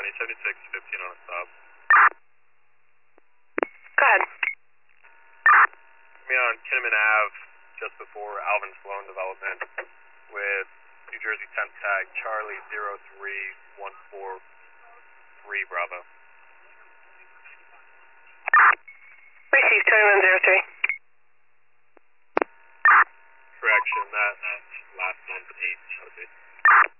County, 7615 on a stop. Go ahead. Me on Kinnaman Ave, just before Alvin Sloan Development, with New Jersey temp tag Charlie 03143 Bravo. Received 2103. Correction, that last one's 8.